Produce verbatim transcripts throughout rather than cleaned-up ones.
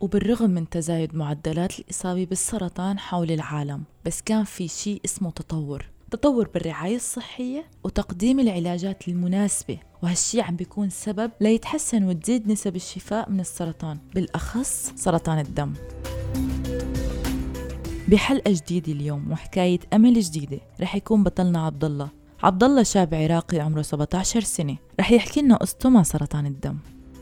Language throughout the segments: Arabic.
وبالرغم من تزايد معدلات الإصابة بالسرطان حول العالم، بس كان في شيء اسمه تطور تطور بالرعاية الصحية وتقديم العلاجات المناسبة، وهالشي عم بيكون سبب ليتحسن وتزيد نسب الشفاء من السرطان، بالأخص سرطان الدم. بحلقة جديدة اليوم وحكاية أمل جديدة رح يكون بطلنا عبد الله. عبد الله شاب عراقي عمره سبعة عشر سنة، رح يحكي لنا قصته مع سرطان الدم.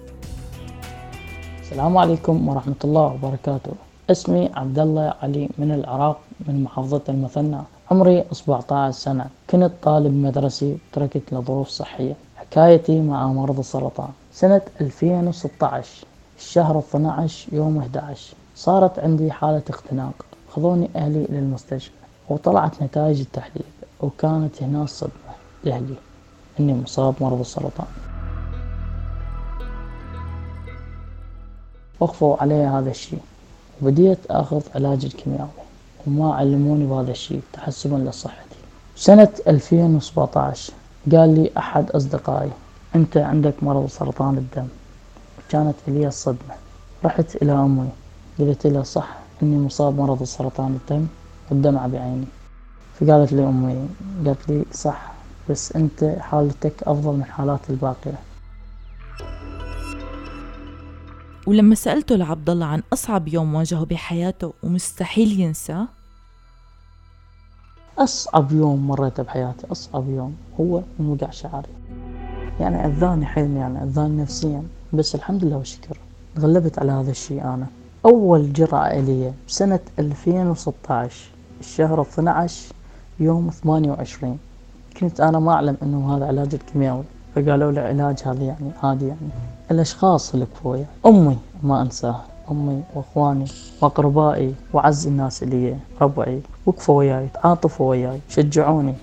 السلام عليكم ورحمة الله وبركاته. اسمي عبد الله علي من العراق، من محافظة المثنى. عمري سبعة عشر سنة. كنت طالب مدرسي وتركت لظروف صحية. حكايتي مع مرض السرطان سنة ألفين وستة عشر، الشهر اثني عشر يوم أحد عشر، صارت عندي حالة اختناق. خذوني أهلي للمستشفى وطلعت نتائج التحليل، وكانت هنا الصدمة لأهلي إني مصاب مرض السرطان. وقفوا علي هذا الشيء وبديت أخذ علاج الكيميائي، وما علموني بهذا الشيء تحسبا لصحتي. سنة ألفين وسبعة عشر قال لي أحد أصدقائي أنت عندك مرض سرطان الدم. كانت لي الصدمة. رحت إلى أمي قلت لها صح إني مصاب مرض سرطان الدم والدمعة بعيني. فقالت لي أمي قالت لي صح، بس أنت حالتك أفضل من حالات الباقية. ولما سألته لعبد الله عن أصعب يوم واجهه بحياته ومستحيل ينساه، أصعب يوم مريته بحياتي، أصعب يوم هو من وقع شعري. يعني أذاني حيل، يعني أذاني نفسيا، بس الحمد لله والشكر تغلبت على هذا الشيء. أنا أول جرعة إلي بسنة ألفين وستة عشر، الشهر اثني عشر يوم ثمانية وعشرين. كنت أنا ما أعلم أنه هذا علاج الكيميائي، فقالوا لي علاج هذا يعني عادي. يعني الأشخاص اللي كفوية أمي ما أنساها، أمي وأخواني وأقربائي وعز الناس اللي ربعي وقفوا وياي، تعاطفوا وياي، شجعوني.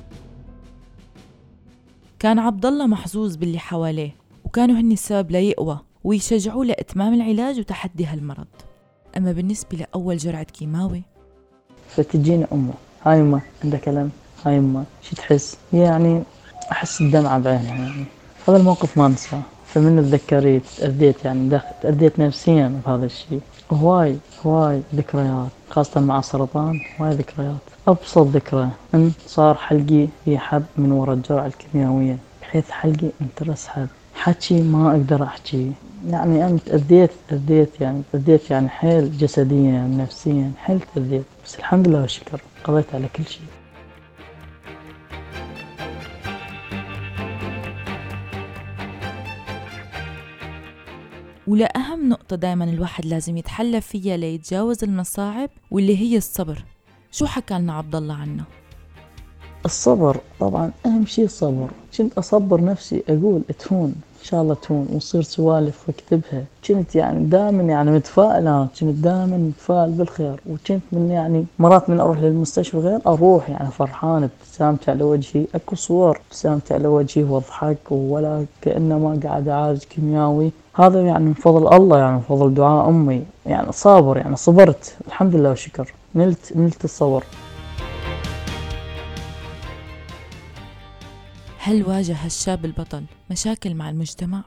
كان عبد الله محظوظ باللي حواليه، وكانوا هني السبب ليقوى ويشجعوه لإتمام العلاج وتحدي هالمرض. أما بالنسبة لأول جرعة كيماوي، فتجيني أمه، هاي أمه عندك ألم، هاي أمه شو تحس؟ يعني أحس الدمعة بعينها. يعني هذا الموقف ما أنساه. فمن تذكريت تأذيت، يعني تأذيت نفسيا بهذا الشيء. هواي هواي ذكريات، خاصة مع السرطان هواي ذكريات. أبسط ذكرى أن صار حلقي في حب من وراء الجرعة الكيميائية، بحيث حلقي انترس حب، حكي ما أقدر أحكي. يعني أنا تأذيت تأذيت يعني تأذيت يعني حيل جسديا نفسيا، حيل تأذيت، بس الحمد لله والشكر قضيت على كل شيء. ولا أهم نقطة دايما الواحد لازم يتحلى فيها ليتجاوز المصاعب، واللي هي الصبر. شو حكى لنا عبد الله عنه؟ الصبر طبعا أهم شيء الصبر. كنت أصبر نفسي أقول تهون إن شاء الله تهون، وصير سوالف واكتبها. كنت يعني دائما يعني متفائلة، كنت دائما متفائل بالخير. وكنت من يعني مرات من أروح للمستشفى غير أروح يعني فرحان، ابتسامتي على وجهي، أكو صور ابتسامتي على وجهي واضحك ولا كأنما قاعد أعالج كيميائي. هذا يعني من فضل الله، يعني من فضل دعاء أمي. يعني صابر، يعني صبرت الحمد لله والشكر، نلت نلت الصبر. هل واجه الشاب البطل مشاكل مع المجتمع؟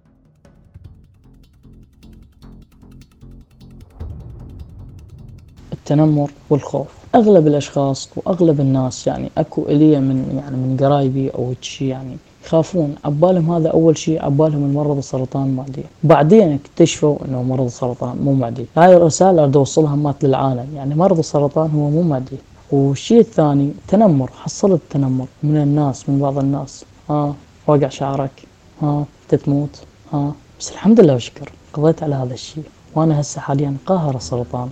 التنمر والخوف. أغلب الأشخاص وأغلب الناس يعني أكو إلي من يعني من قرايبي أو شيء يعني يخافون، عبالهم هذا أول شيء، عبالهم المرض السرطان معدي. بعدين اكتشفوا إنه مرض السرطان مو معدي. هاي الرسالة أريد أوصلها مات للعالم، يعني مرض السرطان هو مو معدي. والشيء الثاني تنمر. حصلت تنمر من الناس، من بعض الناس، ها وقع شعرك، ها تتموت، ها بس الحمد لله وشكر قضيت على هذا الشيء، وأنا هسه حاليا قاهر السرطان.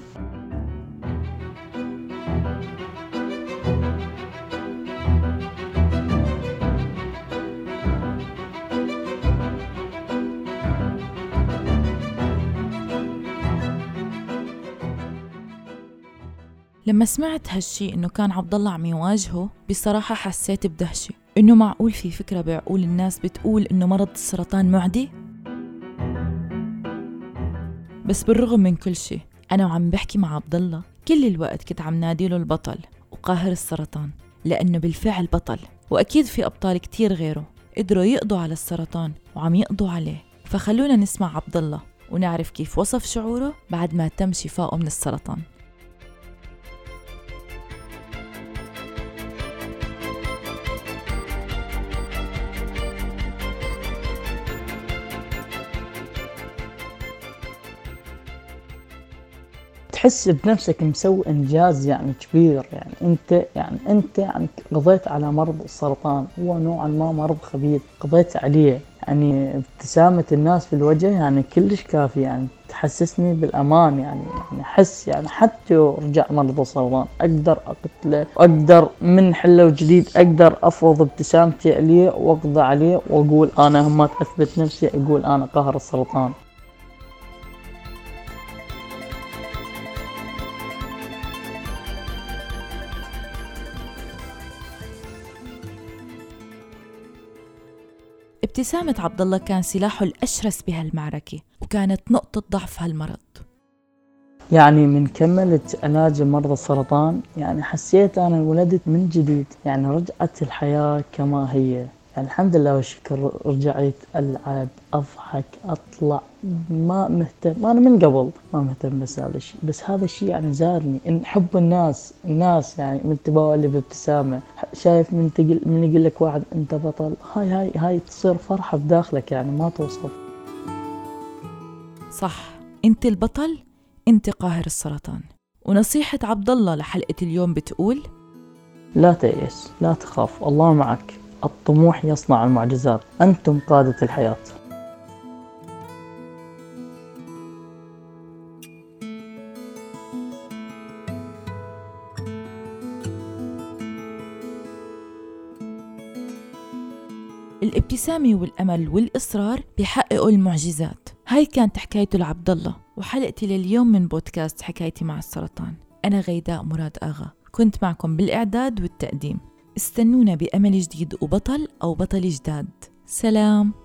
لما سمعت هالشي إنه كان عبد الله عم يواجهه، بصراحة حسيت بدهشة. إنه معقول في فكرة بعقول الناس بتقول إنه مرض السرطان معدي؟ بس بالرغم من كل شي، أنا وعم بحكي مع عبد الله كل الوقت كنت عم ناديله البطل وقاهر السرطان، لأنه بالفعل بطل. وأكيد في أبطال كتير غيره قدروا يقضوا على السرطان وعم يقضوا عليه. فخلونا نسمع عبد الله ونعرف كيف وصف شعوره بعد ما تم شفائه من السرطان. تحس بنفسك مسوي إنجاز يعني كبير، يعني أنت يعني أنت يعني قضيت على مرض السرطان، هو نوعا ما مرض خبيث قضيت عليه. يعني ابتسامة الناس في الوجه يعني كلش كافي، يعني تحسسني بالأمان. يعني يعني أحس يعني حتى رجع مرض السرطان أقدر أقتله، وأقدر من حله جديد أقدر أفرض ابتسامتي عليه وأقضي عليه وأقول أنا هم أثبت نفسي، أقول أنا قاهر السرطان. ابتسامة عبد الله كان سلاحه الأشرس بهالمعركة، وكانت نقطة ضعف هالمرض. يعني من كملت علاج مرضى السرطان يعني حسيت أنا ولدت من جديد، يعني رجعت الحياة كما هي. يعني الحمد لله والشكر رجعت ألعب أضحك أطلع، ما مهتم. أنا من قبل ما مهتم بس هذا الشيء، بس هذا الشيء يعني زارني إن حب الناس الناس يعني من تباوى اللي بابتسامة. شايف من تقل من يقول لك واحد أنت بطل، هاي هاي هاي تصير فرحة بداخلك يعني ما توصف. صح، أنت البطل، أنت قاهر السرطان. ونصيحة عبد الله لحلقة اليوم بتقول: لا تيأس، لا تخاف، الله معك، الطموح يصنع المعجزات، أنتم قادة الحياة. الابتسامة والأمل والإصرار بيحققوا المعجزات. هاي كانت حكايته لعبد الله، وحلقتي لليوم من بودكاست حكايتي مع السرطان. أنا غيداء مراد آغا، كنت معكم بالإعداد والتقديم. استنونا بأمل جديد وبطل أو بطل جداد. سلام.